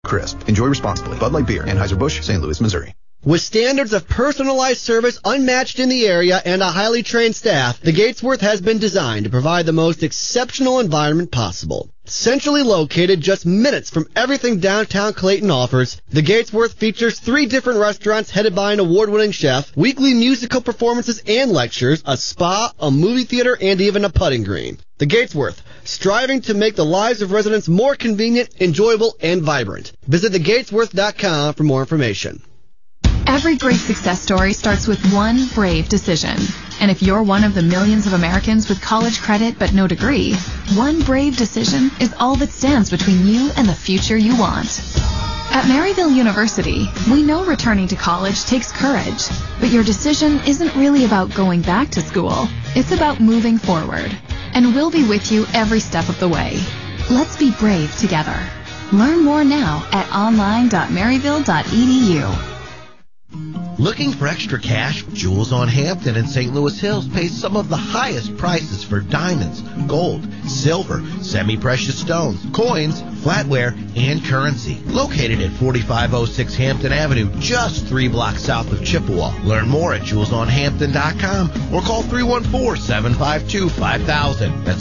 crisp. Enjoy responsibly. Bud Light Beer, Anheuser-Busch, St. Louis, Missouri. With standards of personalized service unmatched in the area and a highly trained staff, the Gatesworth has been designed to provide the most exceptional environment possible. Centrally located just minutes from everything downtown Clayton offers, the Gatesworth features 3 different restaurants headed by an award-winning chef, weekly musical performances and lectures, a spa, a movie theater, and even a putting green. The Gatesworth, striving to make the lives of residents more convenient, enjoyable, and vibrant. Visit thegatesworth.com for more information. Every great success story starts with one brave decision. And if you're one of the millions of Americans with college credit but no degree, one brave decision is all that stands between you and the future you want. At Maryville University, we know returning to college takes courage, but your decision isn't really about going back to school. It's about moving forward. And we'll be with you every step of the way. Let's be brave together. Learn more now at online.maryville.edu. Looking for extra cash? Jewels on Hampton and St. Louis Hills pays some of the highest prices for diamonds, gold, silver, semi-precious stones, coins, flatware, and currency. Located at 4506 Hampton Avenue, just 3 blocks south of Chippewa. Learn more at jewelsonhampton.com or call 314-752-5000. That's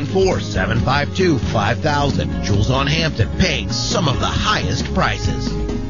314-752-5000. Jewels on Hampton, paying some of the highest prices.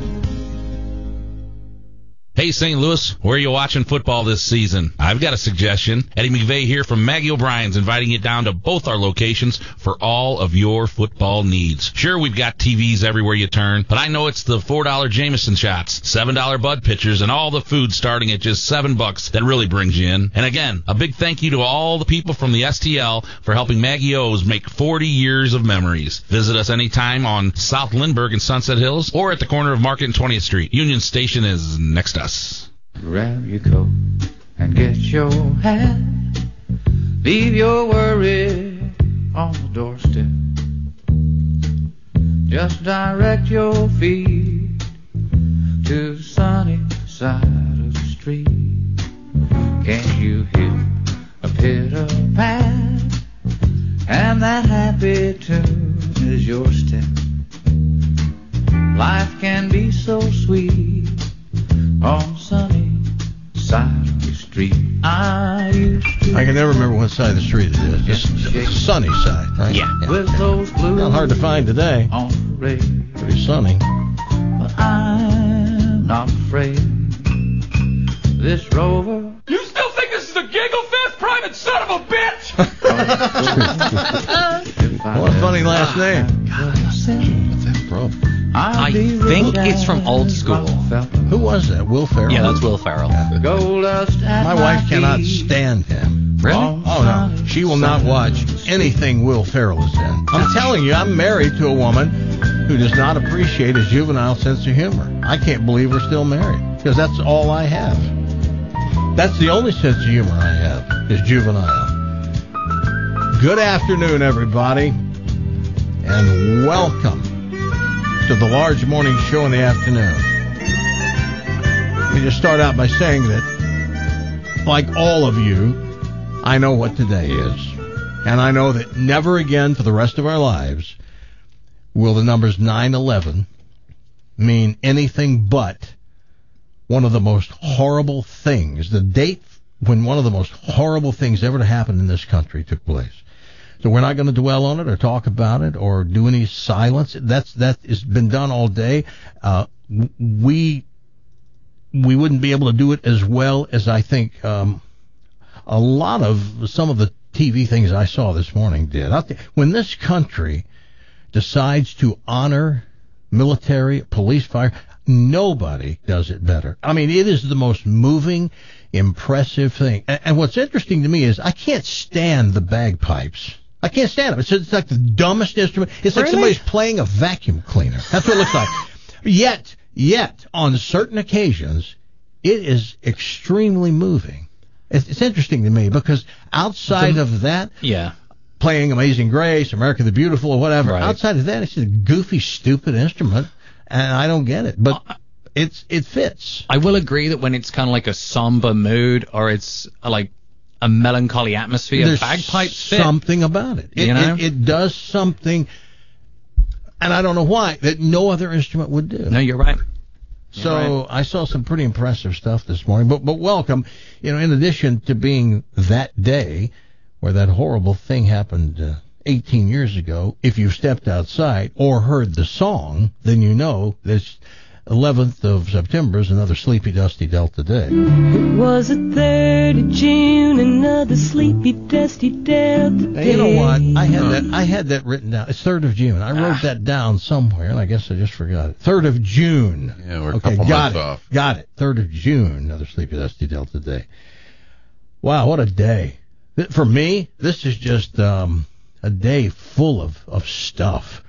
Hey, St. Louis, where are you watching football this season? I've got a suggestion. Eddie McVeigh here from Maggie O'Brien's inviting you down to both our locations for all of your football needs. Sure, we've got TVs everywhere you turn, but I know it's the $4 Jameson shots, $7 Bud pitchers, and all the food starting at just $7 that really brings you in. And again, a big thank you to all the people from the STL for helping Maggie O's make 40 years of memories. Visit us anytime on South Lindbergh and Sunset Hills or at the corner of Market and 20th Street. Union Station is next to us. Grab your coat and get your hat. Leave your worry on the doorstep. Just direct your feet to the sunny side of the street. Can't you hear a pitter-pat? And that happy tune is your step. Life can be so sweet on sunny side of the street. I can never remember what side of the street it is. Just the sunny side, right? Yeah. With those blues not hard to find today. On parade. Pretty sunny. But I'm not afraid. This rover. You still think this is a giggle fest, private son of a bitch? What a funny last name. God, what's that from? I think it's from Old School. Who was that? Will Ferrell? Yeah, that's Will Ferrell. My wife cannot stand him. Really? Oh, no. She will not watch anything Will Ferrell is in. I'm telling you, I'm married to a woman who does not appreciate his juvenile sense of humor. I can't believe we're still married because that's all I have. That's the only sense of humor I have is juvenile. Good afternoon, everybody, and welcome to the large morning show in the afternoon. Let me just start out by saying that, like all of you, I know what today is. And I know that never again for the rest of our lives will the numbers 9/11 mean anything but one of the most horrible things, the date when one of the most horrible things ever to happen in this country took place. So we're not going to dwell on it or talk about it or do any silence. That has been done all day. We wouldn't be able to do it as well as I think a lot of some of the TV things I saw this morning did. When this country decides to honor military, police, fire, nobody does it better. I mean, it is the most moving, impressive thing. And what's interesting to me is I can't stand the bagpipes. I can't stand them. It's like the dumbest instrument. It's like somebody's playing a vacuum cleaner. That's what it looks like. Yet, on certain occasions, it is extremely moving. It's interesting to me because outside of that, playing Amazing Grace, America the Beautiful, or whatever, outside of that, it's just a goofy, stupid instrument, and I don't get it. But it fits. I will agree that when it's kind of like a somber mood or it's like a melancholy atmosphere, there's bagpipes fit. Something about it. It does something And I don't know why, that no other instrument would do. No, you're right. So I saw some pretty impressive stuff this morning. But welcome, in addition to being that day where that horrible thing happened 18 years ago, if you stepped outside or heard the song, then you know this 11th of September is another sleepy, dusty Delta day. It was the 3rd of June, another sleepy, dusty Delta day. Hey, you know what? I had that written down. It's 3rd of June. I wrote that down somewhere, and I guess I just forgot it. 3rd of June. Yeah, we're a couple months off. Got it. 3rd of June, another sleepy, dusty Delta day. Wow, what a day. For me, this is just a day full of stuff.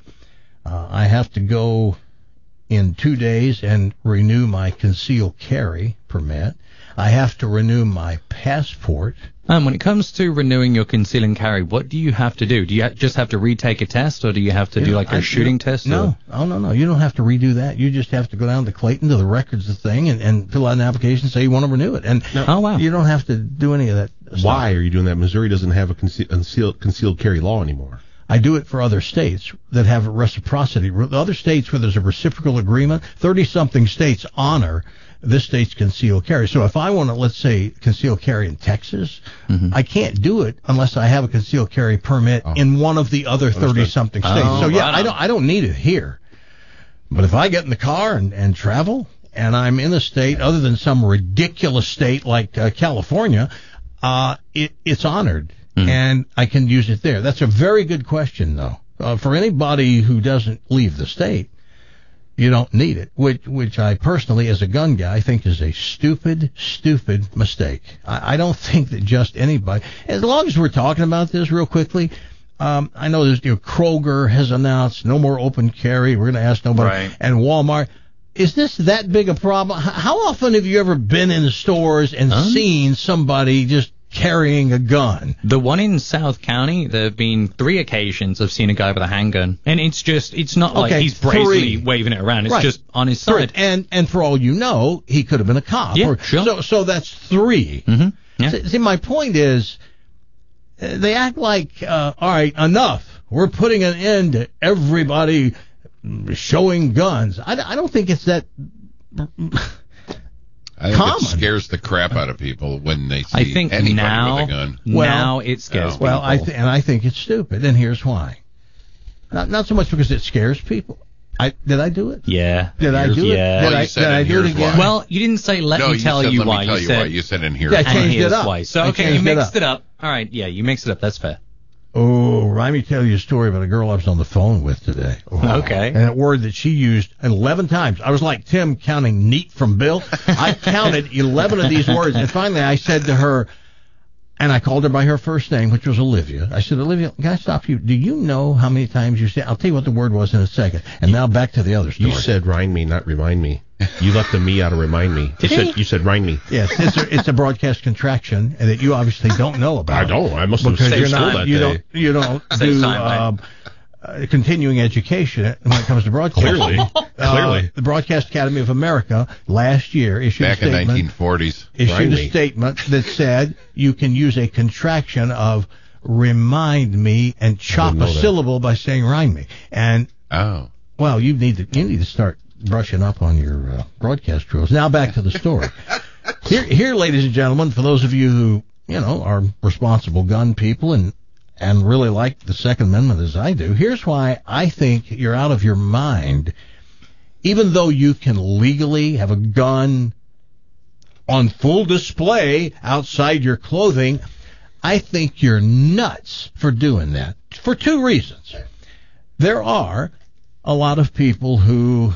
I have to go in 2 days and renew my concealed carry permit. I have to renew my passport. When it comes to renewing your conceal and carry, what do you have to do? Do you just have to retake a test, or do you have to do like a shooting test? No. Oh, no. You don't have to redo that. You just have to go down to Clayton to the records thing and fill out an application and say you want to renew it. And oh, wow. You don't have to do any of that stuff. Why are you doing that? Missouri doesn't have a concealed carry law anymore. I do it for other states that have a reciprocity. The other states where there's a reciprocal agreement, 30-something states honor this state's concealed carry. So if I want to, let's say, concealed carry in Texas, I can't do it unless I have a concealed carry permit in one of the other 30-something states. So yeah, I don't need it here. But if I get in the car and travel, and I'm in a state other than some ridiculous state like California, it's honored. And I can use it there. That's a very good question, though. For anybody who doesn't leave the state, you don't need it, which I personally, as a gun guy, think is a stupid mistake. I don't think that just anybody, as long as we're talking about this real quickly, I know there's, Kroger has announced no more open carry. We're going to ask nobody. Right. And Walmart. Is this that big a problem? How often have you ever been in the stores and seen somebody just carrying a gun? The one in South County, there have been 3 occasions I've seen a guy with a handgun. And it's not like he's bravely waving it around. It's just on his side. And for all you know, he could have been a cop. Yeah, sure. So that's 3. Mm-hmm. Yeah. See, my point is, they act like, all right, enough. We're putting an end to everybody showing guns. I don't think it's that I think common. It scares the crap out of people when they see anybody with a gun. Now it scares people. Well, I think it's stupid, and here's why. Not so much because it scares people. Did I do it? Yeah. Did I do it? Yeah. Did I do it again? Well, you didn't say let me tell you why. You said in here. Yeah, I changed it up. Why. So, okay, you mixed it up. All right, yeah, you mixed it up. That's fair. Oh, let me tell you a story about a girl I was on the phone with today. Oh, okay. And a word that she used 11 times. I was like Tim counting neat from Bill. I counted 11 of these words. And finally I said to her, and I called her by her first name, which was Olivia. I said, Olivia, can I stop you? Do you know how many times you said? I'll tell you what the word was in a second. And now back to the other story. You said rind me, not remind me. You left the me out of remind me. You said rind me. Yes, it's a broadcast contraction that you obviously don't know about. I don't. I must have saved school that day. You don't do continuing education when it comes to broadcasting. Clearly. The Broadcast Academy of America last year issued back a statement. In 1940s. Issued a statement that said you can use a contraction of remind me and chop a syllable by saying remind me. And well, you need to start brushing up on your broadcast rules. Now back to the story. Here, ladies and gentlemen, for those of you who are responsible gun people and really like the Second Amendment as I do, here's why I think you're out of your mind. Even though you can legally have a gun on full display outside your clothing, I think you're nuts for doing that. For 2 reasons. There are a lot of people who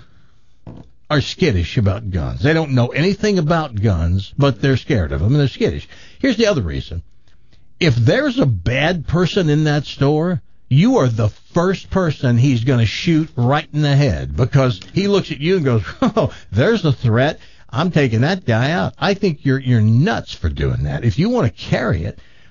are skittish about guns. They don't know anything about guns, but they're scared of them, and they're skittish. Here's the other reason. If there's a bad person in that store, you are the first person he's going to shoot right in the head, because he looks at you and goes, oh, there's a threat. I'm taking that guy out. I think you're nuts for doing that. If you want to carry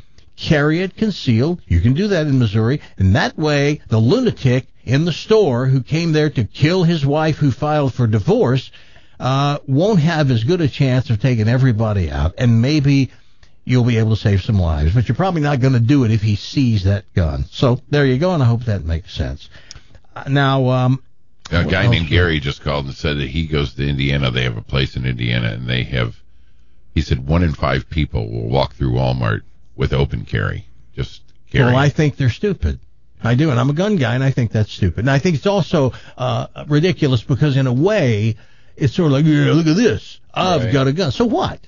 it concealed. You can do that in Missouri. And that way, the lunatic in the store who came there to kill his wife who filed for divorce won't have as good a chance of taking everybody out. And maybe you'll be able to save some lives. But you're probably not going to do it if he sees that gun. So there you go, and I hope that makes sense. Now, a guy named Gary just called and said that he goes to Indiana. They have a place in Indiana, and he said 1 in 5 people will walk through Walmart with open carry. Just carry. Well, I think they're stupid. I do, and I'm a gun guy, and I think that's stupid. And I think it's also ridiculous because, in a way, it's sort of like, yeah, look at this. I've got a gun. So what?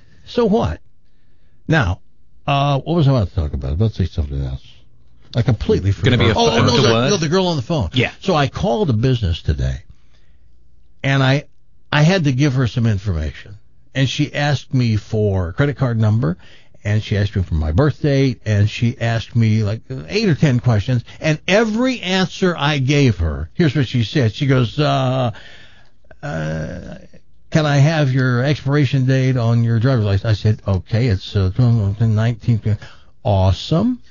Now, what was I about to talk about? Let's say something else. I completely forgot. Going to be no, the girl on the phone. Yeah. So I called a business today, and I had to give her some information. And she asked me for a credit card number, and she asked me for my birth date, and she asked me like 8 or 10 questions. And every answer I gave her, here's what she said. She goes, can I have your expiration date on your driver's license? I said, okay, it's 19. Awesome.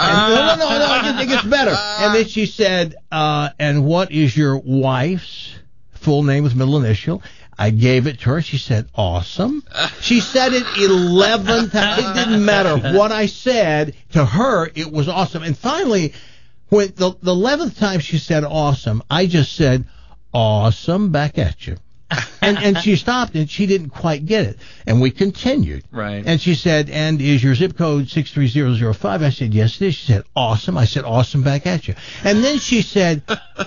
No, it gets better. And then she said, and what is your wife's full name with middle initial? I gave it to her. She said, awesome. She said it 11 times. It didn't matter what I said to her. It was awesome. And finally, when the 11th time she said awesome, I just said, awesome, back at you. And she stopped, and she didn't quite get it. And we continued. Right. And she said, and is your zip code 63005? I said, yes, it is. She said, awesome. I said, awesome, back at you. And then she said,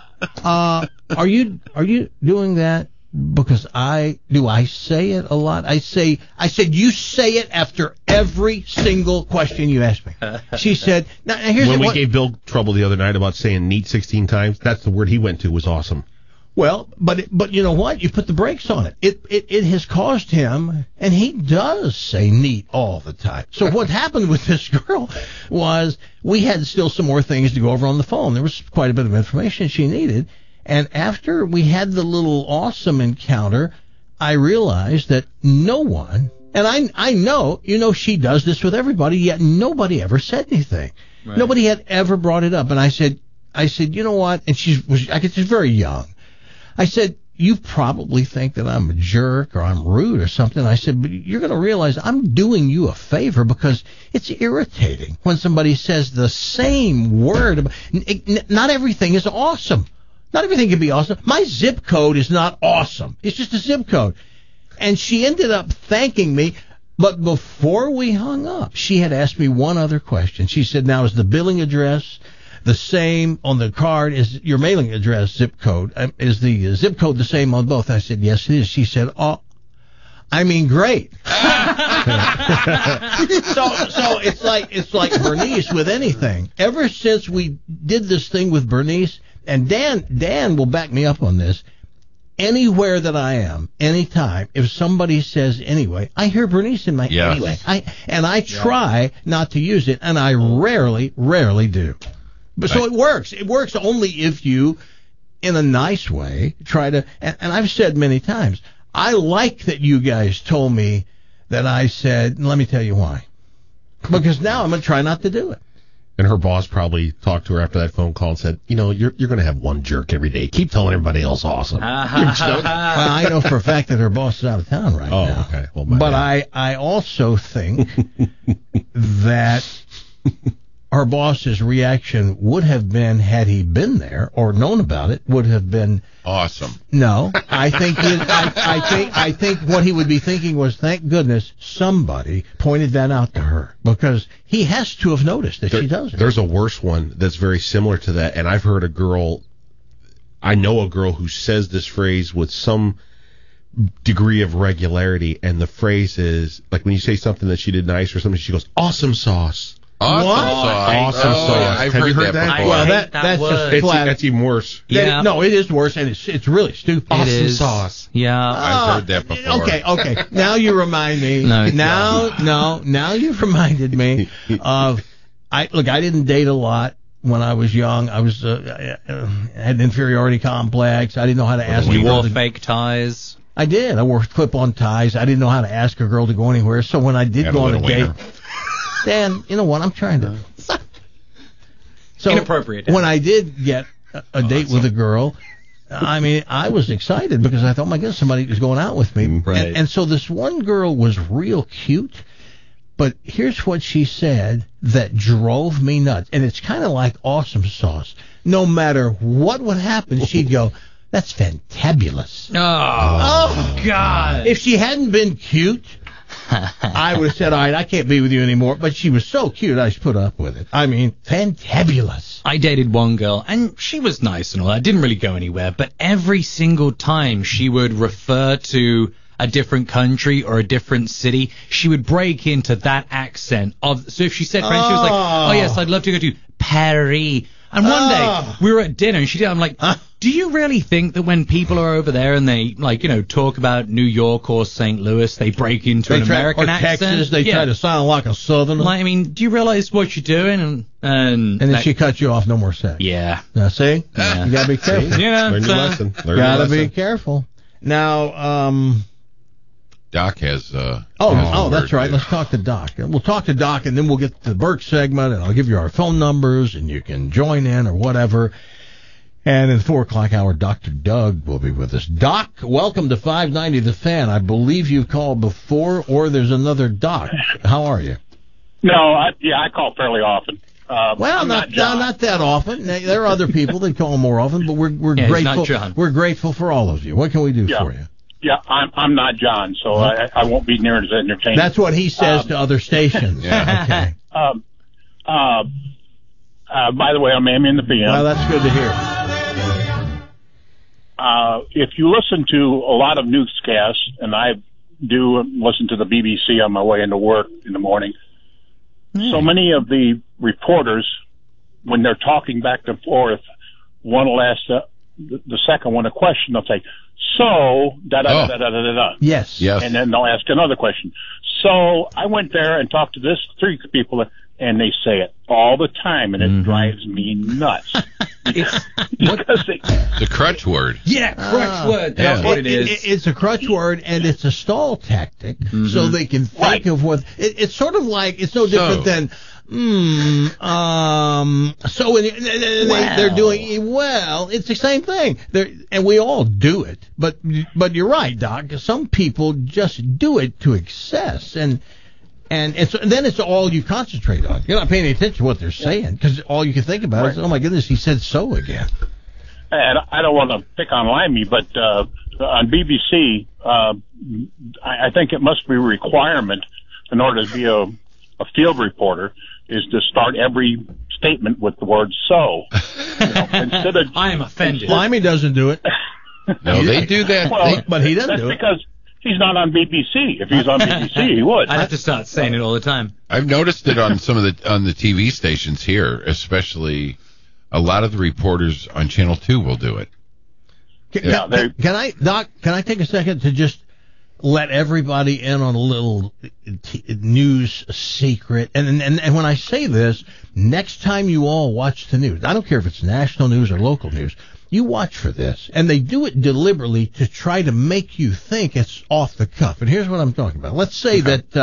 are you doing that? Because I say it a lot. I said, you say it after every single question you ask me. She said, now here's when we gave Bill trouble the other night about saying neat 16 times, that's the word he went to, was awesome. Well, but you know what? You put the brakes on it. It has caused him, and he does say neat all the time. So what happened with this girl was we had still some more things to go over on the phone. There was quite a bit of information she needed. And after we had the little awesome encounter, I realized that no one, and I know, she does this with everybody, yet nobody ever said anything. Right. Nobody had ever brought it up. And I said, you know what? And she's very young. I said, you probably think that I'm a jerk or I'm rude or something. I said, but you're going to realize I'm doing you a favor because it's irritating when somebody says the same word. Not everything is awesome. Not everything can be awesome. My zip code is not awesome. It's just a zip code. And she ended up thanking me. But before we hung up, she had asked me one other question. She said, now, is the billing address the same on the card as your mailing address zip code? Is the zip code the same on both? I said, yes, it is. She said, oh, I mean, great. So it's like Bernice with anything. Ever since we did this thing with Bernice, and Dan will back me up on this, anywhere that I am, anytime, if somebody says anyway, I hear Bernice in my anyway. I try not to use it, and I rarely do. But so it works. It works only if you, in a nice way, try to. And I've said many times, I like that you guys told me that I said. And let me tell you why. Because now I'm going to try not to do it. And her boss probably talked to her after that phone call and said, you're going to have one jerk every day. Keep telling everybody else awesome. Well, I know for a fact that her boss is out of town right now. Oh, okay. Well, but I also think that her boss's reaction would have been, had he been there or known about it, would have been awesome. No, I think what he would be thinking was, thank goodness somebody pointed that out to her, because he has to have noticed that she does it. There's a worse one that's very similar to that, and I've heard I know a girl who says this phrase with some degree of regularity, and the phrase is, like when you say something that she did nice or something, she goes, awesome sauce. Awesome sauce. I've heard that before. Well, that's just flat. That's even worse. Yeah. No, it is worse, and it's really stupid. Awesome sauce. Yeah. I've heard that before. Okay. Now you remind me. Now you've reminded me of. I didn't date a lot when I was young. I was had an inferiority complex. I didn't know how to ask. You wore fake ties. I did. I wore clip-on ties. I didn't know how to ask a girl to go anywhere. So when I did go on a date. Dan, you know what? I'm trying to. So inappropriate. When I did get a date with a girl, I mean, I was excited because I thought, my goodness, somebody was going out with me. Right. And so this one girl was real cute, But here's what she said that drove me nuts, and it's kind of like awesome sauce. No matter what would happen, she'd go, "That's fantabulous." Oh, God. If she hadn't been cute, I would have said, all right, I can't be with you anymore. But she was so cute, I just put up with it. I mean, fantabulous. I dated one girl, and she was nice and all that. Didn't really go anywhere. But every single time she would refer to a different country or a different city, she would break into that accent. So if she said French, she was like, "Oh, yes, I'd love to go to Paris." And one day, we were at dinner, and she did. I'm like, do you really think that when people are over there and they, talk about New York or St. Louis, they break into an American accent? Or Texas, they try to sound like a Southerner? I mean, do you realize what you're doing? And then she cut you off, no more sex. Yeah. Now, see? Yeah. You got to be careful. Learn your lesson. Got to be careful. Now, Doc has. That's right. Let's talk to Doc. We'll talk to Doc, and then we'll get to the Burke segment, and I'll give you our phone numbers, and you can join in or whatever. And in the 4 o'clock hour, Dr. Doug will be with us. Doc, welcome to 590 The Fan. I believe you've called before, or there's another Doc. How are you? No, I call fairly often. Not that often. There are other people that call more often, but we're grateful. We're grateful for all of you. What can we do for you? Yeah, I'm not John, so I won't be near as entertaining. That's what he says to other stations. Yeah. Okay. By the way, I'm Amy in the PM. Well, that's good to hear. If you listen to a lot of newscasts, and I do listen to the BBC on my way into work in the morning, so many of the reporters, when they're talking back and forth, one will ask the second one a question. They'll say, "So, da-da-da-da-da-da-da." Yes. And then they'll ask another question. So I went there and talked to this 3 people, and they say it all the time, and it drives me nuts. It's a crutch word. Yeah, crutch word. That's what it is. It's a crutch word, and it's a stall tactic, so they can think of what... It's sort of like... It's no different than... So they're doing well. It's the same thing. And we all do it. But you're right, Doc. Some people just do it to excess, and then it's all you concentrate on. You're not paying any attention to what they're saying because all you can think about is, oh my goodness, he said so again. And I don't want to pick on Limey, but on BBC, I think it must be a requirement in order to be a field reporter is to start every statement with the word "so." Instead of I am offended. Limey doesn't do it. No, they do that. But he doesn't do it. That's because he's not on BBC. If he's on BBC, he would. I'd have to start saying it all the time. I've noticed it on some of on the TV stations here, especially a lot of the reporters on Channel 2 will do it. Can I take a second to just let everybody in on a little news secret? And when I say this, next time you all watch the news, I don't care if it's national news or local news, you watch for this. And they do it deliberately to try to make you think it's off the cuff. And here's what I'm talking about. Let's say that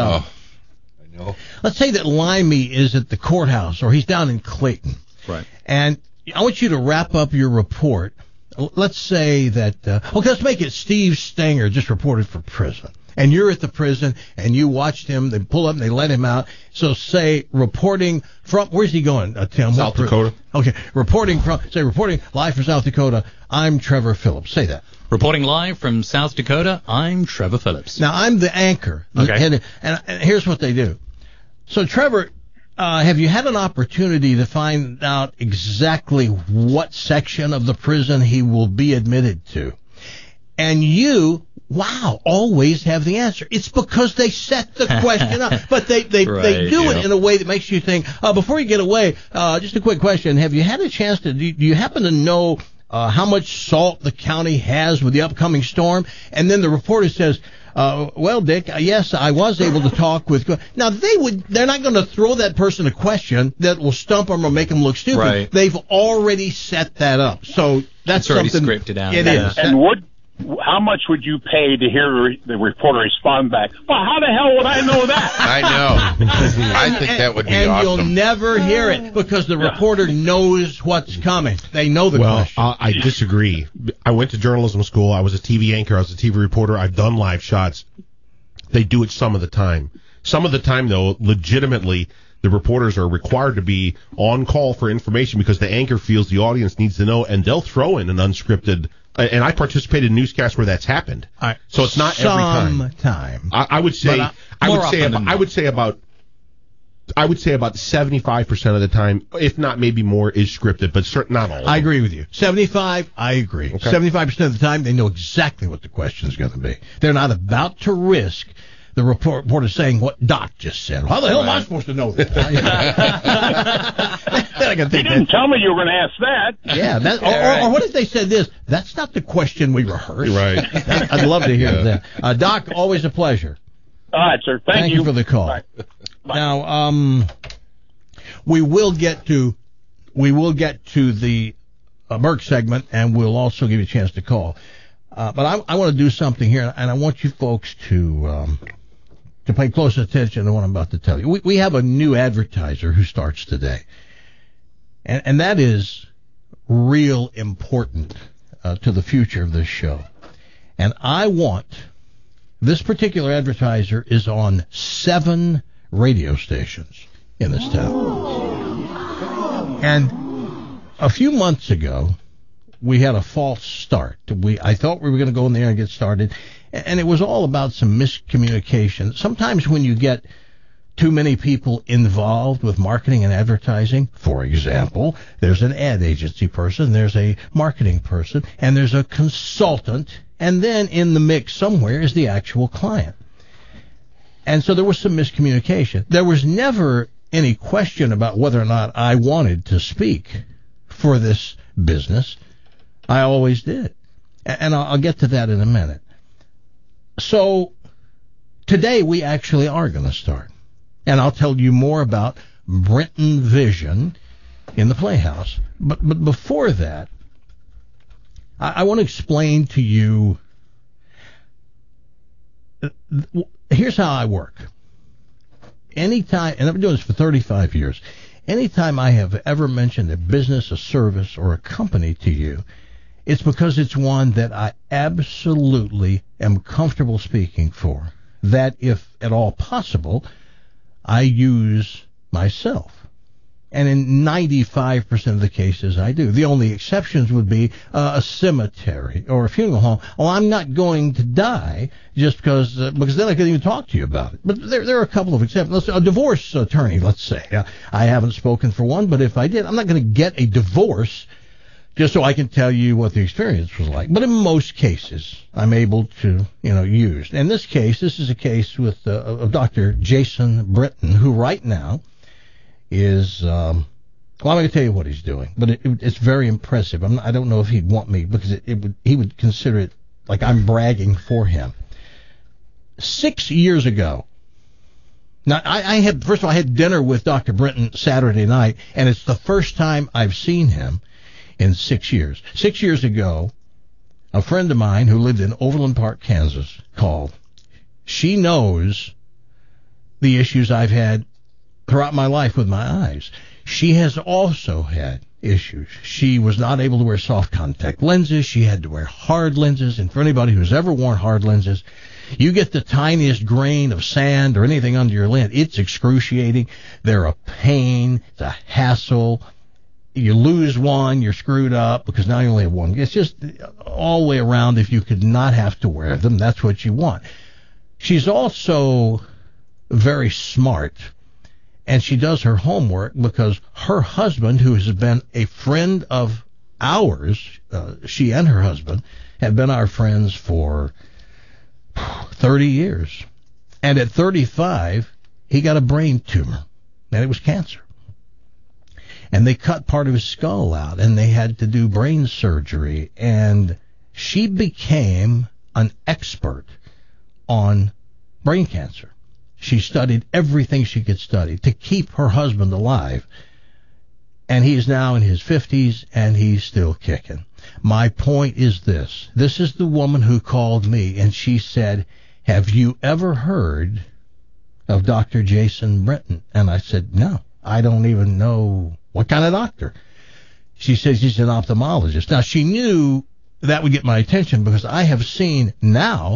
let's say that Limey is at the courthouse or he's down in Clayton. Right. And I want you to wrap up your report. Let's say that, let's make it Steve Stenger just reported for prison. And you're at the prison, and you watched him. They pull up, and they let him out. So say, reporting from, where's he going, Tim? South Dakota. Okay, reporting live from South Dakota, I'm Trevor Phillips. Say that. Reporting live from South Dakota, I'm Trevor Phillips. Now, I'm the anchor. Okay. And here's what they do. So, Trevor, have you had an opportunity to find out exactly what section of the prison he will be admitted to? And you, always have the answer. It's because they set the question up. But they do it in a way that makes you think, before you get away, just a quick question. Have you had a chance to, do you happen to know how much salt the county has with the upcoming storm? And then the reporter says, well, Dick, yes, I was able to talk with. Now they're not going to throw that person a question that will stump them or make them look stupid. Right. They've already set that up, so that's already something scripted out. It is. And how much would you pay to hear the reporter respond back? Well, how the hell would I know that? I know. I think that would be awesome. And you'll never hear it because the reporter knows what's coming. They know the question. I disagree. I went to journalism school. I was a TV anchor. I was a TV reporter. I've done live shots. They do it some of the time. Some of the time, though, legitimately, the reporters are required to be on call for information because the anchor feels the audience needs to know, and they'll throw in an unscripted. And I participated in newscasts where that's happened. So it's not every time. I would say about 75% of the time, if not maybe more, is scripted, but not all. I agree with you. 75, I agree. Okay. 75% of the time, they know exactly what the question is going to be. They're not about to risk the reporter saying what Doc just said. How the hell am I supposed to know that? You didn't tell me you were going to ask that. Yeah, or what if they said this? That's not the question we rehearsed. Right. I'd love to hear that. Doc, always a pleasure. All right, sir. Thank you for the call. Bye. Now, we will get to the Merck segment, and we'll also give you a chance to call. But I want to do something here, and I want you folks to pay close attention to what I'm about to tell you. We have a new advertiser who starts today, and that is real important to the future of this show. And I want this particular advertiser is on 7 radio stations in this town. And a few months ago, we had a false start. I thought we were going to go in there and get started, and it was all about some miscommunication. Sometimes when you get too many people involved with marketing and advertising, for example, there's an ad agency person, there's a marketing person, and there's a consultant, and then in the mix somewhere is the actual client. And so there was some miscommunication. There was never any question about whether or not I wanted to speak for this business. I always did. And I'll get to that in a minute. So today we actually are going to start. And I'll tell you more about Brenton Vision in the Playhouse. But before that, I want to explain to you. Here's how I work. Anytime, and I've been doing this for 35 years, anytime I have ever mentioned a business, a service, or a company to you, it's because it's one that I absolutely am comfortable speaking for, that if at all possible, I use myself. And in 95% of the cases, I do. The only exceptions would be a cemetery or a funeral home. Oh, I'm not going to die just because then I couldn't even talk to you about it. But there are a couple of exceptions. A divorce attorney, let's say. I haven't spoken for one, but if I did, I'm not going to get a divorce just so I can tell you what the experience was like. But in most cases, I'm able to, use. In this case, this is a case with of Dr. Jason Britton, who right now is, I'm going to tell you what he's doing, but it's very impressive. I don't know if he'd want me, because he would consider it like I'm bragging for him. 6 years ago, now I had dinner with Dr. Britton Saturday night, and it's the first time I've seen him in 6 years. 6 years ago, a friend of mine who lived in Overland Park, Kansas, called. She knows the issues I've had throughout my life with my eyes. She has also had issues. She was not able to wear soft contact lenses. She had to wear hard lenses. And for anybody who's ever worn hard lenses, you get the tiniest grain of sand or anything under your lens, it's excruciating. They're a pain. It's a hassle. You lose one, you're screwed up because now you only have one. It's just all the way around. If you could not have to wear them, that's what you want. She's also very smart. And she does her homework because her husband, who has been a friend of ours, she and her husband have been our friends for 30 years. And at 35, he got a brain tumor, and it was cancer. And they cut part of his skull out, and they had to do brain surgery. And she became an expert on brain cancer. She studied everything she could study to keep her husband alive. And he is now in his 50s, and he's still kicking. My point is this. This is the woman who called me, and she said, have you ever heard of Dr. Jason Britton? And I said, no, I don't even know what kind of doctor. She says he's an ophthalmologist. Now, she knew that would get my attention because I have seen now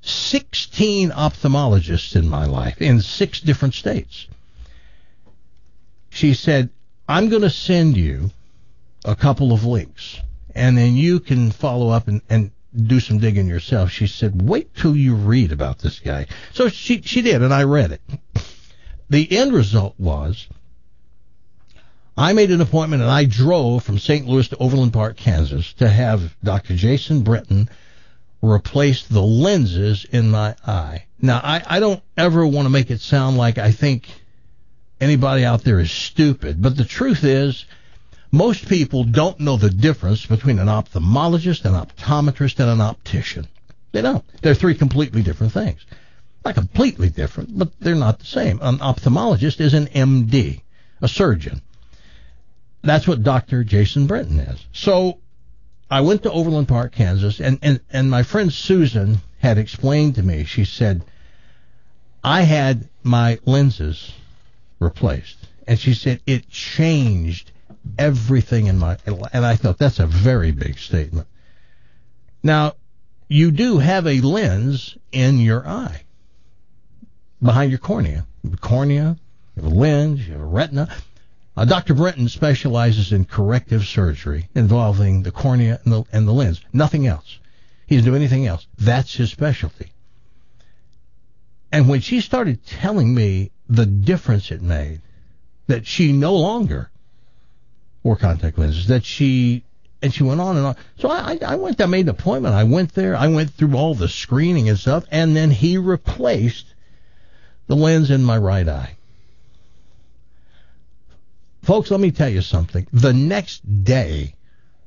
16 ophthalmologists in my life in 6 different states. She said, I'm going to send you a couple of links, and then you can follow up and do some digging yourself. She said, wait till you read about this guy. So she did, and I read it. The end result was I made an appointment, and I drove from St. Louis to Overland Park, Kansas, to have Dr. Jason Brinton replace the lenses in my eye. Now, I don't ever want to make it sound like I think anybody out there is stupid, but the truth is most people don't know the difference between an ophthalmologist, an optometrist, and an optician. They don't. They're 3 completely different things. Not completely different, but they're not the same. An ophthalmologist is an MD, a surgeon. That's what Dr. Jason Brinton is. So I went to Overland Park, Kansas, and my friend Susan had explained to me, she said, I had my lenses replaced. And she said, it changed everything in my, and I thought that's a very big statement. Now, you do have a lens in your eye, behind your cornea. You have a cornea, you have a lens, you have a retina. Dr. Brinton specializes in corrective surgery involving the cornea and the lens. Nothing else. He doesn't do anything else. That's his specialty. And when she started telling me the difference it made, that she no longer wore contact lenses, and she went on and on. So I went, I made an appointment. I went there. I went through all the screening and stuff, and then he replaced the lens in my right eye. Folks, let me tell you something. The next day,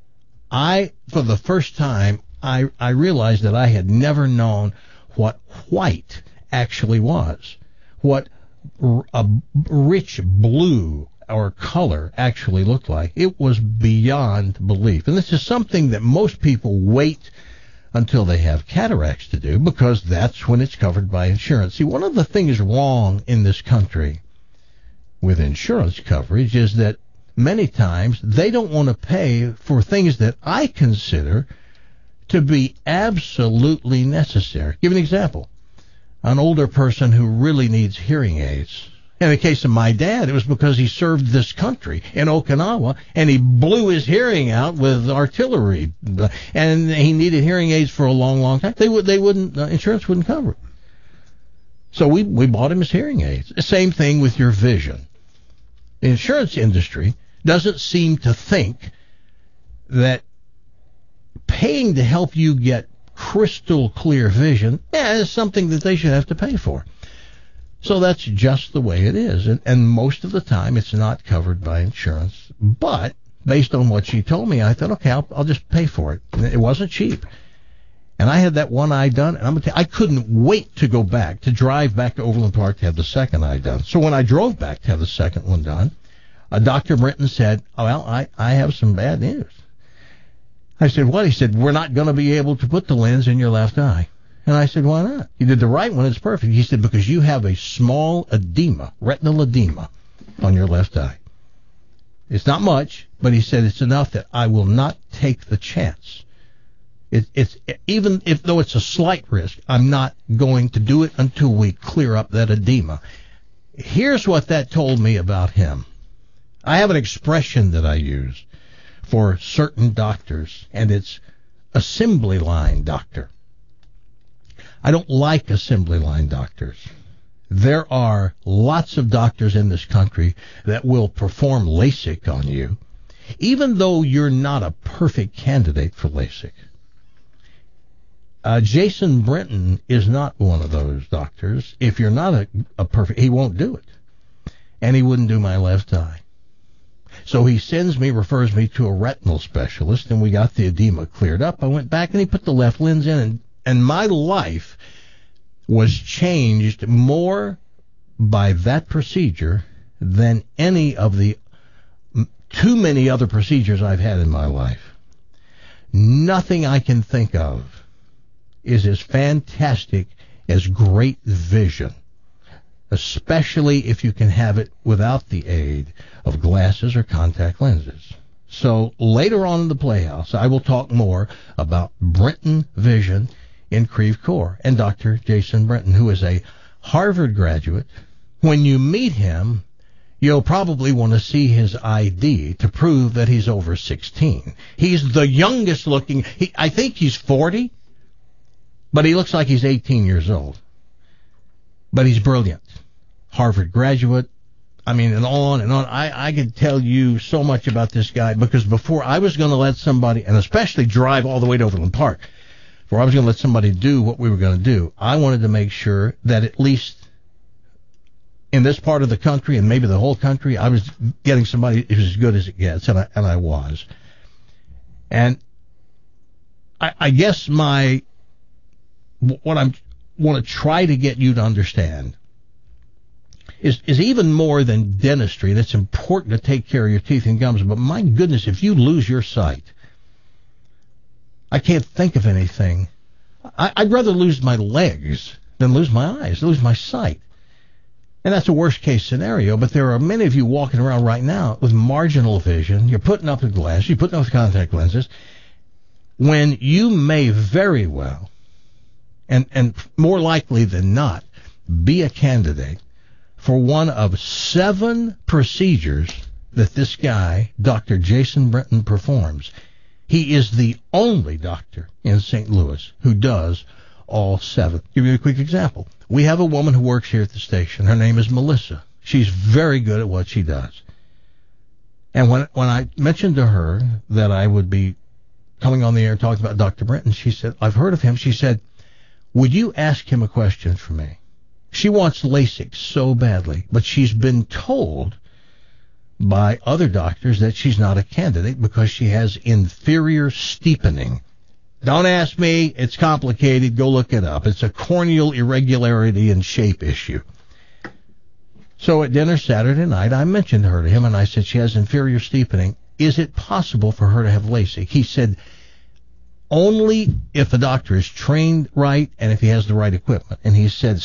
for the first time, I realized that I had never known what white actually was, what a rich blue or color actually looked like. It was beyond belief. And this is something that most people wait until they have cataracts to do, because that's when it's covered by insurance. See, one of the things wrong in this country with insurance coverage is that many times they don't want to pay for things that I consider to be absolutely necessary. Give an example. An older person who really needs hearing aids. In the case of my dad, it was because he served this country in Okinawa, and he blew his hearing out with artillery, and he needed hearing aids for a long, long time. Insurance wouldn't cover it. So we bought him his hearing aids. Same thing with your vision. The insurance industry doesn't seem to think that paying to help you get crystal clear vision is something that they should have to pay for. So that's just the way it is. And most of the time it's not covered by insurance. But based on what she told me, I thought, okay, I'll just pay for it. And it wasn't cheap. And I had that one eye done, and I'm gonna I couldn't wait to drive back to Overland Park to have the second eye done. So when I drove back to have the second one done, Dr. Brinton said, well, I have some bad news. I said, what? He said, we're not going to be able to put the lens in your left eye. And I said, why not? You did the right one, it's perfect. He said, because you have a small edema, retinal edema, on your left eye. It's not much, but he said it's enough that I will not take the chance. It's even if though it's a slight risk, I'm not going to do it until we clear up that edema. Here's what that told me about him. I have an expression that I use for certain doctors, and it's assembly line doctor. I don't like assembly line doctors. There are lots of doctors in this country that will perform LASIK on you, even though you're not a perfect candidate for LASIK. Jason Brinton is not one of those doctors. If you're not a perfect, he won't do it. And he wouldn't do my left eye. So he refers me to a retinal specialist, and we got the edema cleared up. I went back and he put the left lens in, and my life was changed more by that procedure than any of the too many other procedures I've had in my life. Nothing I can think of is as fantastic as great vision, especially if you can have it without the aid of glasses or contact lenses. So later on in the Playhouse, I will talk more about Brinton Vision in Creve Coeur, and Dr. Jason Brinton, who is a Harvard graduate. When you meet him, you'll probably want to see his ID to prove that he's over 16. He's the youngest looking. I think he's 40, but he looks like he's 18 years old. But he's brilliant. Harvard graduate. I mean, and on and on. I could tell you so much about this guy, because before I was going to let somebody, and especially drive all the way to Overland Park, before I was going to let somebody do what we were going to do, I wanted to make sure that at least in this part of the country, and maybe the whole country, I was getting somebody who's as good as it gets, and I was. And I guess what I want to try to get you to understand is even more than dentistry. That's important to take care of your teeth and gums, but my goodness, if you lose your sight, I can't think of anything. I'd rather lose my legs than lose my eyes, lose my sight. And that's a worst-case scenario, but there are many of you walking around right now with marginal vision. You're putting up the glasses, you're putting up the contact lenses, when you may very well, and more likely than not, be a candidate for one of 7 procedures that this guy, Dr. Jason Brinton, performs. He is the only doctor in St. Louis who does all 7. Give you a quick example. We have a woman who works here at the station. Her name is Melissa. She's very good at what she does. And when I mentioned to her that I would be coming on the air talking about Dr. Brinton, she said, I've heard of him. She said, would you ask him a question for me? She wants LASIK so badly, but she's been told by other doctors that she's not a candidate because she has inferior steepening. Don't ask me. It's complicated. Go look it up. It's a corneal irregularity and shape issue. So at dinner Saturday night, I mentioned her to him, and I said, she has inferior steepening. Is it possible for her to have LASIK? He said, only if a doctor is trained right and if he has the right equipment. And he said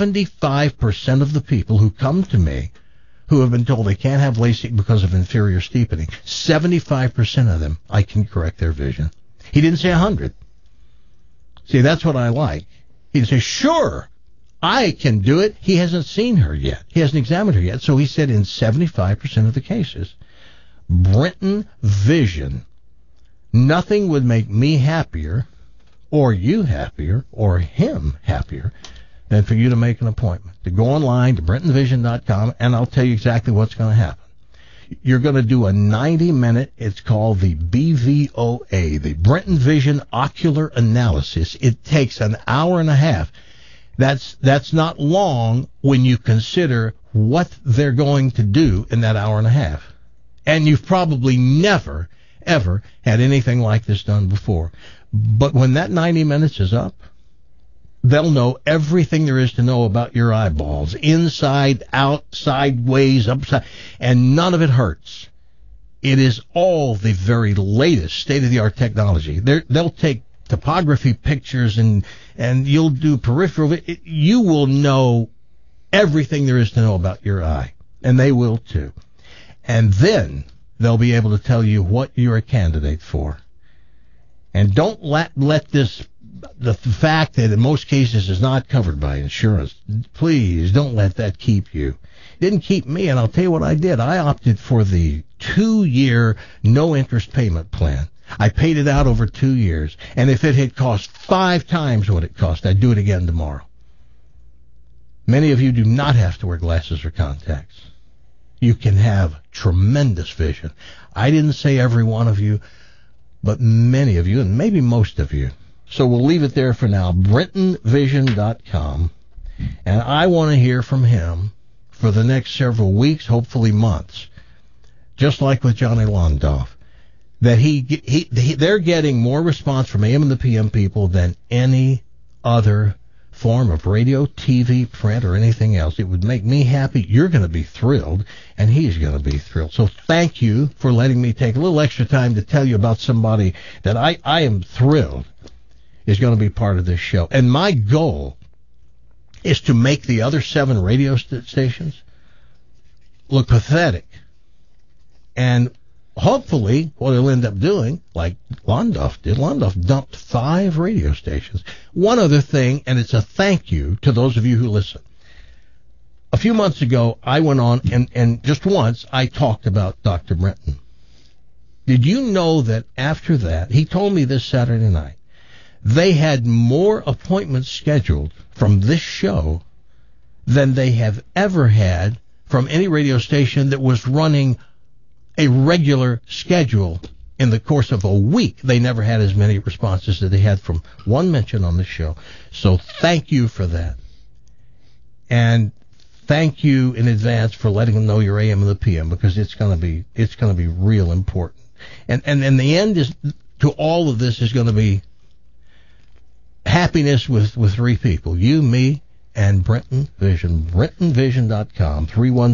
75% of the people who come to me who have been told they can't have LASIK because of inferior steepening, 75% of them, I can correct their vision. He didn't say 100. See, that's what I like. He didn't say, sure, I can do it. He hasn't seen her yet. He hasn't examined her yet. So he said in 75% of the cases, Brinton Vision, nothing would make me happier, or you happier, or him happier, than for you to make an appointment. To go online to BrintonVision.com, and I'll tell you exactly what's going to happen. You're going to do a 90-minute, it's called the BVOA, the Brinton Vision Ocular Analysis. It takes an hour and a half. That's not long when you consider what they're going to do in that hour and a half. And you've probably never, ever had anything like this done before. But when that 90 minutes is up, they'll know everything there is to know about your eyeballs, inside, out, sideways, upside, and none of it hurts. It is all the very latest state-of-the-art technology. They'll take topography pictures and you'll do peripheral. You will know everything there is to know about your eye, and they will too. And then they'll be able to tell you what you're a candidate for. And don't let the fact that in most cases is not covered by insurance, please don't let that keep you. It didn't keep me, and I'll tell you what I did. I opted for the 2-year no-interest payment plan. I paid it out over 2 years, and if it had cost 5 times what it cost, I'd do it again tomorrow. Many of you do not have to wear glasses or contacts. You can have tremendous vision. I didn't say every one of you, but many of you, and maybe most of you. So we'll leave it there for now. BrintonVision.com. And I want to hear from him for the next several weeks, hopefully months, just like with Johnny Londoff, that they're getting more response from AM and the PM people than any other form of radio, TV, print, or anything else. It would make me happy. You're going to be thrilled, and he's going to be thrilled. So thank you for letting me take a little extra time to tell you about somebody that I am thrilled is going to be part of this show. And my goal is to make the other 7 radio stations look pathetic. And hopefully, what they'll end up doing, like Londoff did, Londoff dumped 5 radio stations. One other thing, and it's a thank you to those of you who listen. A few months ago, I went on, and just once, I talked about Dr. Brenton. Did you know that after that, he told me this Saturday night, they had more appointments scheduled from this show than they have ever had from any radio station that was running a regular schedule in the course of a week. They never had as many responses as they had from one mention on the show. So thank you for that. And thank you in advance for letting them know your AM and the PM, because it's going to be real important. And the end is to all of this is going to be happiness with 3 people, you, me, and Brenton Vision. BrentonVision.com,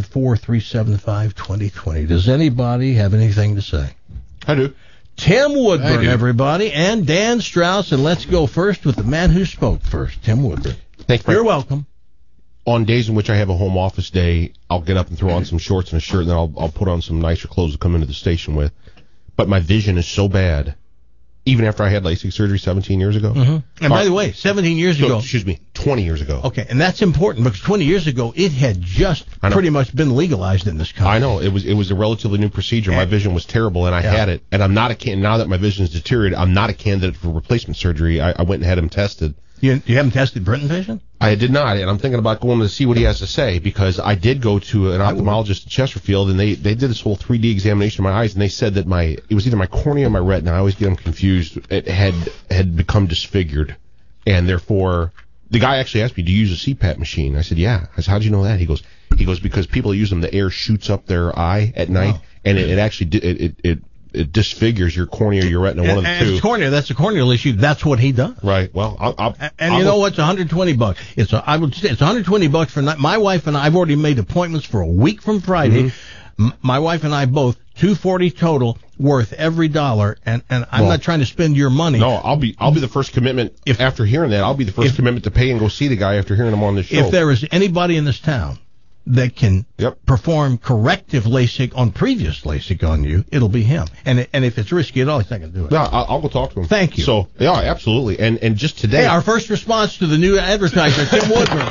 314-375-2020. Does anybody have anything to say? I do. Tim Woodburn, everybody, and Dan Strauss. And let's go first with the man who spoke first, Tim Woodburn. Thanks, Frank. You're welcome. On days in which I have a home office day, I'll get up and throw on some shorts and a shirt, and then I'll put on some nicer clothes to come into the station with. But my vision is so bad, even after I had LASIK surgery 17 years ago. Mm-hmm. And by the way, 17 years ago. 20 years ago. Okay, and that's important because 20 years ago, it had just pretty much been legalized in this country. I know. It was a relatively new procedure. My vision was terrible, and I had it. And I'm not now that my vision is deteriorated, I'm not a candidate for replacement surgery. I went and had him tested. You haven't tested Brenton Vision? I did not, and I'm thinking about going to see what he has to say, because I did go to an ophthalmologist in Chesterfield, and they did this whole 3D examination of my eyes, and they said that it was either my cornea or my retina. I always get them confused. It had become disfigured, and therefore the guy actually asked me, "Do you use a CPAP machine?" I said, "Yeah." I said, "How'd you know that?" He goes, "Because people use them. The air shoots up their eye at night, and it actually it disfigures your cornea or your retina, one of the two." That's a corneal issue. That's what he does. Right. Well, you know what's $120? It's $120 for night. My wife and I've already made appointments for a week from Friday. Mm-hmm. My wife and I both, $240 total, worth every dollar. And I'm not trying to spend your money. No, I'll be the first commitment. After hearing that, I'll be the first commitment to pay and go see the guy after hearing him on the show. If there is anybody in this town that can perform corrective LASIK on previous LASIK on you, it'll be him. And if it's risky at all, he's not going to do it. Yeah, I'll go talk to him. Thank you. So, yeah, absolutely. And just today... Hey, our first response to the new advertiser, Tim Woodburn.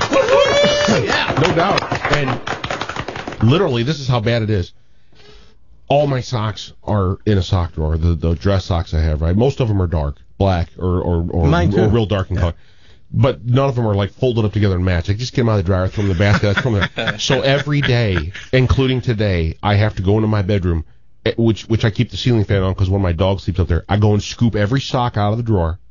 Yeah, no doubt. And literally, this is how bad it is. All my socks are in a sock drawer, the dress socks I have, right? Most of them are dark, black, or real dark in color. But none of them are like folded up together and matched. I just get them out of the dryer, throw them in the basket. So every day, including today, I have to go into my bedroom, which I keep the ceiling fan on because one of my dogs sleeps up there. I go and scoop every sock out of the drawer,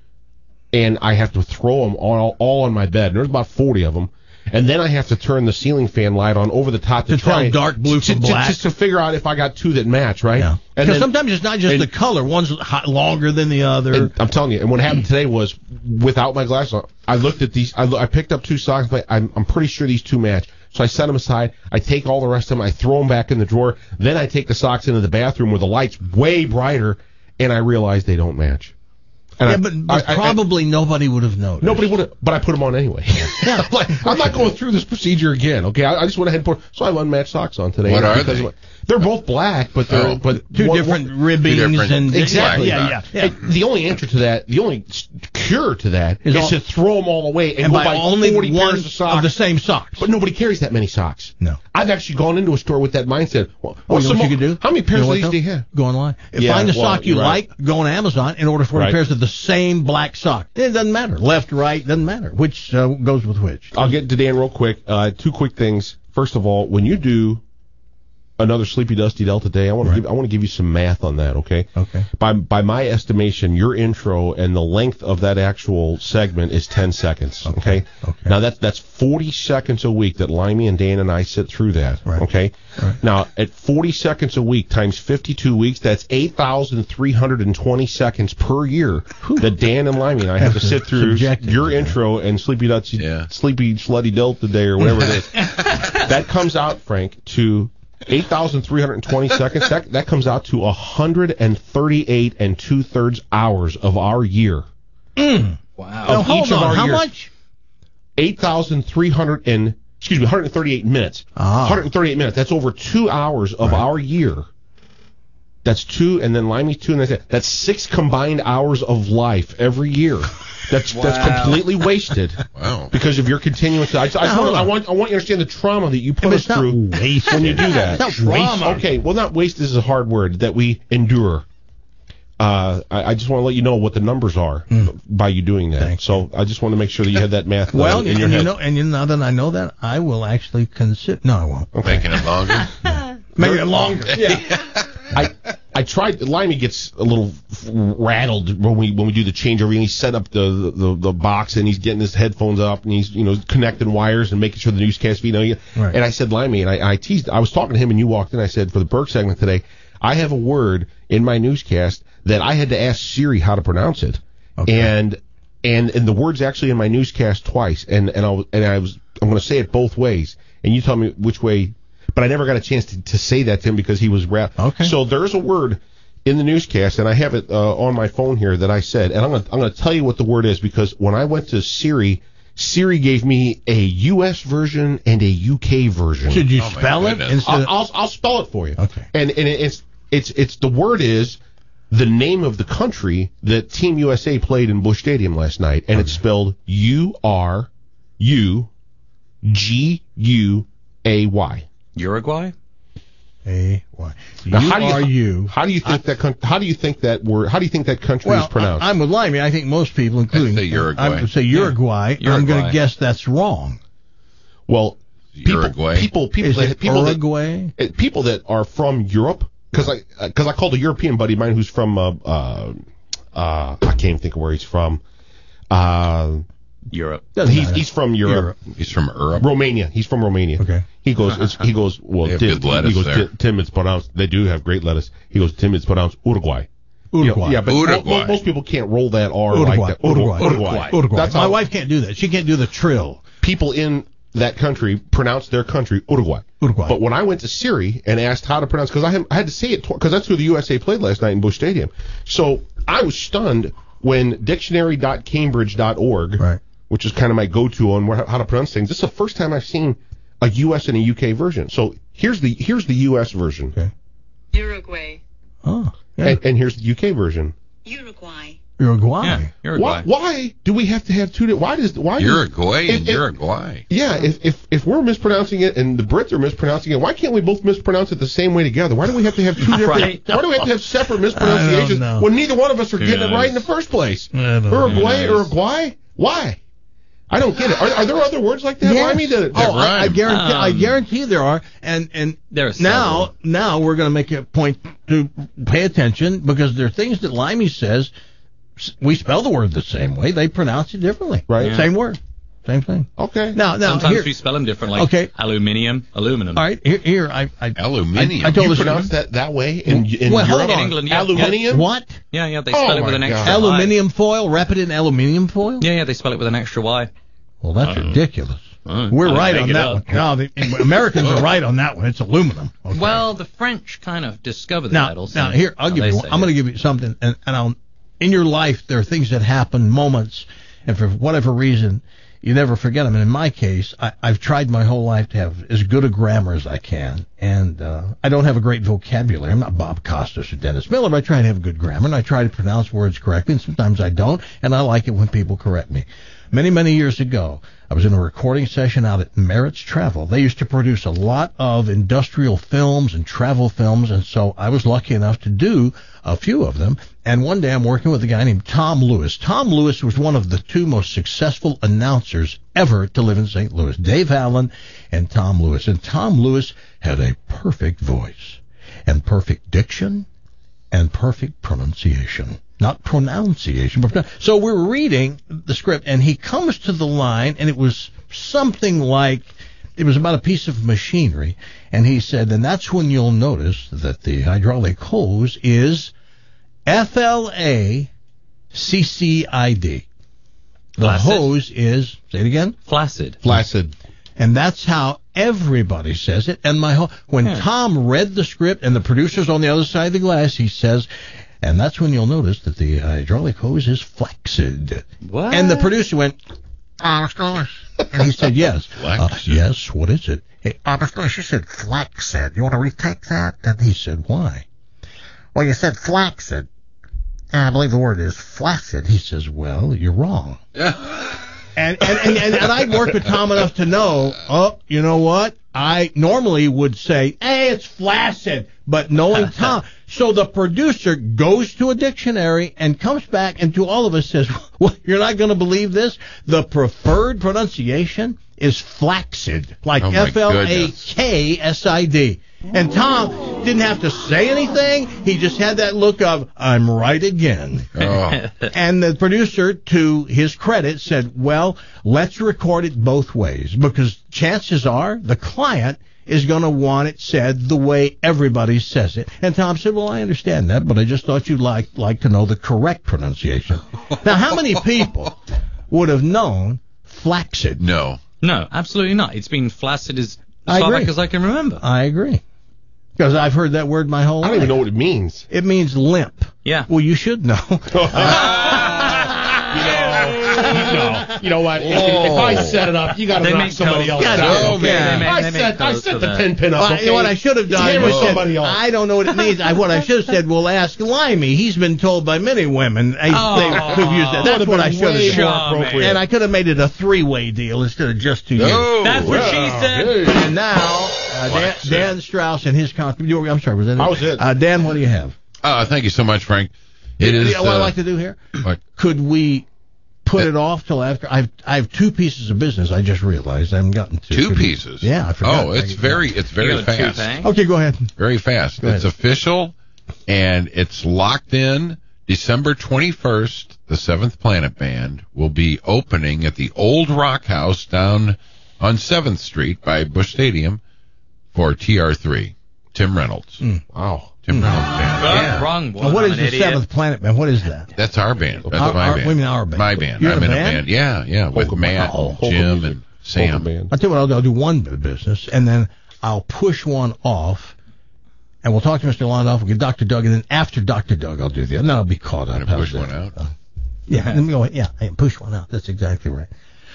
and I have to throw them all on my bed. And there's about 40 of them. And then I have to turn the ceiling fan light on over the top to try dark blue from black. Just to figure out if I got two that match, right? Yeah. Because sometimes it's not just the color. One's longer than the other. And I'm telling you, and what happened today was, without my glasses on, I looked at these, I picked up 2 socks, but I'm pretty sure these 2 match. So I set them aside, I take all the rest of them, I throw them back in the drawer, then I take the socks into the bathroom where the light's way brighter, and I realize they don't match. And but probably nobody would have noticed. Nobody would have, but I put them on anyway. Yeah. I'm not going through this procedure again, okay? I just went ahead and put, so I have unmatched socks on today. What are they? They're both black, but they're two different ribbings and exactly. Yeah. The only answer to that, the only cure to that is to throw them all away and go buy only 40 pairs of socks of the same socks. But nobody carries that many socks. No. I've actually gone into a store with that mindset. Well, you know what you could do? How many pairs of these do you have? Go online. Find a sock you like, go on Amazon and order 40 pairs of the same black sock. It doesn't matter. Left, right, doesn't matter. Which goes with which. I'll get to Dan real quick. 2 quick things. First of all, when you do another Sleepy Dusty Delta day, I want to give you some math on that, okay? Okay. By my estimation, your intro and the length of that actual segment is 10 seconds, okay? Now that's 40 seconds a week that Limey and Dan and I sit through that, okay? Right. Now, at 40 seconds a week times 52 weeks, that's 8,320 seconds per year that Dan and Limey and I have to sit through your intro and Sleepy Dusty, Sleepy Slutty Delta Day or whatever it is. That comes out, Frank, to 8,320 seconds. That comes out to 138 2/3 hours of our year. Wow. Now, hold on. How much? 138 minutes. 138 minutes. That's over 2 hours of our year. That's 2, and then Limey's 2, and that's 6 combined hours of life every year. That's completely wasted. Wow. Because of your continuous. I want you to understand the trauma that you put us through when you do that. It's not trauma. Okay, well, not waste is a hard word that we endure. I just want to let you know what the numbers are by you doing that. Thanks. So I just want to make sure that you had that math in your head. Now that I know that, I will actually consider. No, I won't. Okay. Making it longer. Making it longer. Yeah. I tried. Limey gets a little rattled when we do the changeover. And he's set up the box and he's getting his headphones up and he's connecting wires and making sure the newscast feed. Right. And I said, Limey, and I teased. I was talking to him and you walked in. I said, for the Burke segment today, I have a word in my newscast that I had to ask Siri how to pronounce it. Okay. And the word's actually in my newscast twice. I'm going to say it both ways. And you tell me which way. But I never got a chance to say that to him because he was Okay. So there's a word in the newscast, and I have it on my phone here that I said, and I'm going to tell you what the word is because when I went to Siri gave me a U.S. version and a U.K. version. Should you spell it? I'll spell it for you. Okay. And it's the word is the name of the country that Team USA played in Busch Stadium last night, and it's spelled URUGUAY. Uruguay? A-Y. Now, how do you think that country is pronounced? I'm with Limey. I think most people, including Uruguay. I would say Uruguay. Yeah. I'm going to guess that's wrong. Well, Uruguay. People that are from Europe, because I called a European buddy of mine who's from I can't even think of where he's from. Europe. He's from Europe. He's from Europe. Romania. He's from Romania. Okay. He goes. Well, they have good lettuce there. Tim, it's pronounced. They do have great lettuce. He goes. Tim, it's pronounced Uruguay. Uruguay. Yeah, but Uruguay. Most people can't roll that R Uruguay. like that. Uruguay. That's My wife can't do that. She can't do the trill. People in that country pronounce their country Uruguay. But when I went to Siri and asked how to pronounce, because I had to say it because that's who the USA played last night in Busch Stadium. So I was stunned when dictionary.cambridge.org, right, which is kind of my go-to on how to pronounce things. This is the first time I've seen a U.S. and a U.K. version. So here's the U.S. version. Okay. Uruguay. Oh. Yeah. And here's the U.K. version. Uruguay. Uruguay. Why do we have to have two? Why Uruguay and Uruguay? Yeah, if we're mispronouncing it and the Brits are mispronouncing it, why can't we both mispronounce it the same way together? Why do we have to have two different? Right. Why do we have to have separate mispronunciations when neither one of us are getting it right in the first place? Uruguay. Why? I don't get it. Are there other words like that? Yes. I guarantee there are. And now we're going to make a point to pay attention because there are things that Limey says. We spell the word the same way. They pronounce it differently. Right. Yeah. Same word. Same thing. Okay. Now sometimes we spell them differently. Like aluminum. All right. Here aluminium. I told you pronounce that way in Europe, in England. Yeah. Aluminium. What? Yeah. They spell it with an extra aluminium Y. foil. Wrap it in aluminium foil. Yeah. They spell it with an extra Y. Well, that's ridiculous. We're right on that one. No, the Americans are right on that one. It's aluminum. Okay. Well, the French kind of discovered the metal. Now, here, I'll give you one. I'm going to give you something, and in your life, there are things that happen, moments, and for whatever reason, you never forget them. And in my case, I've tried my whole life to have as good a grammar as I can, and I don't have a great vocabulary. I'm not Bob Costas or Dennis Miller, but I try to have good grammar, and I try to pronounce words correctly, and sometimes I don't, and I like it when people correct me. Many, many years ago, I was in a recording session out at Merritt's Travel. They used to produce a lot of industrial films and travel films, and so I was lucky enough to do a few of them. And one day I'm working with a guy named Tom Lewis. Tom Lewis was one of the two most successful announcers ever to live in St. Louis, Dave Allen and Tom Lewis. And Tom Lewis had a perfect voice and perfect diction and perfect pronunciation. Not pronunciation. But so we're reading the script, and he comes to the line, and it was something like, it was about a piece of machinery, and he said, and that's when you'll notice that the hydraulic hose is FLACCID. The hose is, say it again? Flaccid. And that's how everybody says it. And when Tom read the script, and the producer's on the other side of the glass, he says, and that's when you'll notice that the hydraulic hose is flaccid. What? And the producer went, and he said, yes. Yes, what is it? Hey, she said flaccid. You want to retake that? And he said, why? Well, you said flaccid. And I believe the word is flaccid. He says, well, you're wrong. And I'd worked with Tom enough to know, you know what? I normally would say, hey, it's flaccid. But knowing Tom, so the producer goes to a dictionary and comes back and to all of us says, well, you're not going to believe this? The preferred pronunciation is flaccid, like Flaksid. And Tom didn't have to say anything. He just had that look of, I'm right again. Oh. And the producer, to his credit, said, well, let's record it both ways, because chances are the client is going to want it said the way everybody says it. And Tom said, well, I understand that, but I just thought you'd like to know the correct pronunciation. Now, how many people would have known flaccid? No, absolutely not. It's been flaccid as far back as I can remember. I agree. Because I've heard that word my whole life. I don't even know what it means. It means limp. Yeah. Well, you should know. You know what? If I set it up, you got to knock somebody else out. Oh, man. I set the pin up. Okay. What I should have done was said, I don't know what it means. What I should have said, well, ask Limey. He's been told by many women they've used that. That's what I should have done. And I could have made it a three-way deal instead of just to you. That's what she said. And now, Dan Strauss and his contribution. I'm sorry, was that it? That was it. Dan, what do you have? Thank you so much, Frank. It is. What I'd like to do here? What? Could we put it off till after? I have two pieces of business. I just realized I haven't gotten to. Two pieces? Yeah, I forgot. Oh, it's very fast. Okay, go ahead. Very fast. It's official, and it's locked in. December 21st, the Seventh Planet Band will be opening at the Old Rock House down on 7th Street by Busch Stadium for TR3. Tim Reynolds. Wow. Tim Reynolds Band. Yeah. Wrong one. What is the Seventh Planet Band? What is that? That's our band. That's my band. What do you mean our band? My band. You're I'm in in a a band. Yeah, with Matt, Jim, and Sam. I'll tell you what, I'll do one bit of business, and then I'll push one off, and we'll talk to Mr. Londoff, we'll get Dr. Doug, and then after Dr. Doug, I'll do the other. And then I'll be caught up. Push one out? Let me go. Yeah, push one out. That's exactly right.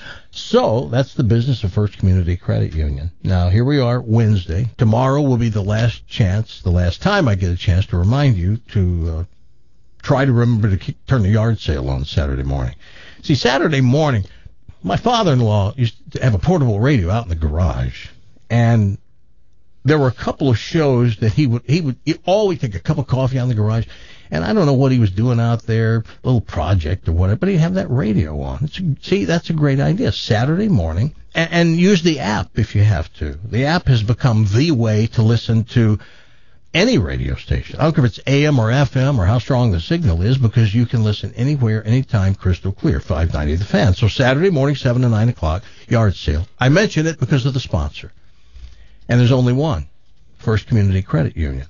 So that's the business of First Community Credit Union. Now, here we are, Wednesday. Tomorrow will be the last time I get a chance to remind you to try to remember to turn the yard sale on Saturday morning. See, Saturday morning, my father-in-law used to have a portable radio out in the garage, and there were a couple of shows that he would always take a cup of coffee out in the garage. And I don't know what he was doing out there, a little project or whatever, but he'd have that radio on. See, that's a great idea. Saturday morning, and use the app if you have to. The app has become the way to listen to any radio station. I don't care if it's AM or FM or how strong the signal is, because you can listen anywhere, anytime, crystal clear, 590 The Fan. So Saturday morning, 7 to 9 o'clock, yard sale. I mention it because of the sponsor. And there's only one, First Community Credit Union.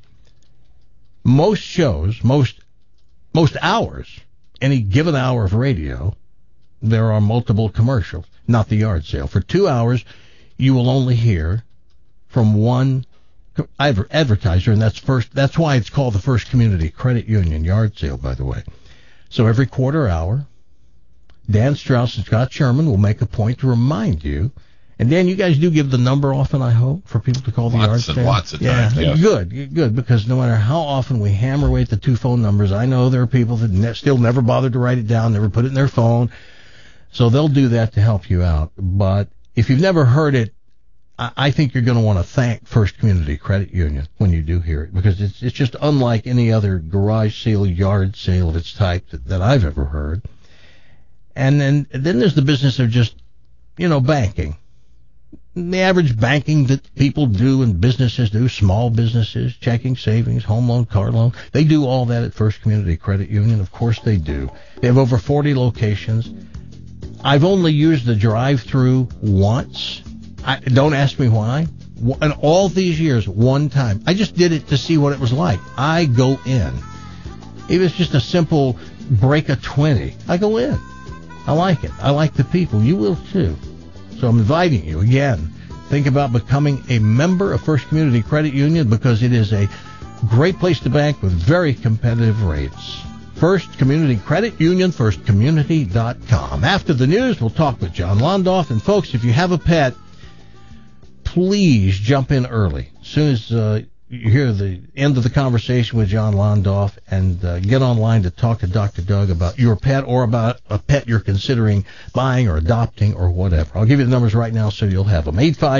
Most shows, most hours, any given hour of radio, there are multiple commercials, not the yard sale. For 2 hours, you will only hear from one advertiser, and that's why it's called the First Community Credit Union yard sale, by the way. So every quarter hour, Dan Strauss and Scott Sherman will make a point to remind you. And Dan, you guys do give the number often, I hope, for people to call the yard sale. Lots of times. Yeah, good, because no matter how often we hammer away at the two phone numbers, I know there are people that still never bothered to write it down, never put it in their phone, so they'll do that to help you out. But if you've never heard it, I think you're going to want to thank First Community Credit Union when you do hear it, because it's just unlike any other garage sale, yard sale of its type that I've ever heard. And then there's the business of just, banking. The average banking that people do and businesses do, small businesses, checking, savings, home loan, car loan, they do all that at First Community Credit Union. Of course they do. They have over 40 locations. I've only used the drive-through once. Don't ask me why. In all these years, one time. I just did it to see what it was like. I go in. It was just a simple break a 20. I go in. I like it. I like the people. You will too. So I'm inviting you again. Think about becoming a member of First Community Credit Union, because it is a great place to bank with very competitive rates. First Community Credit Union, firstcommunity.com. After the news, we'll talk with John Londoff. And folks, if you have a pet, please jump in early. As soon as you hear the end of the conversation with John Londoff, and get online to talk to Dr. Doug about your pet or about a pet you're considering buying or adopting or whatever. I'll give you the numbers right now so you'll have them.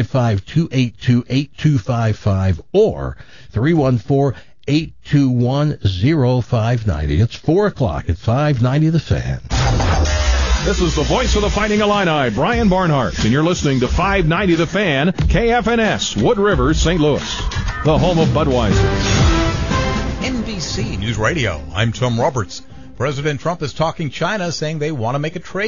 855-282-8255 or 314-821-0590. It's 4 o'clock at 590 The Fan. This is the voice of the Fighting Illini, Brian Barnhart, and you're listening to 590 The Fan, KFNS, Wood River, St. Louis, the home of Budweiser. NBC News Radio, I'm Tom Roberts. President Trump is talking China, saying they want to make a trade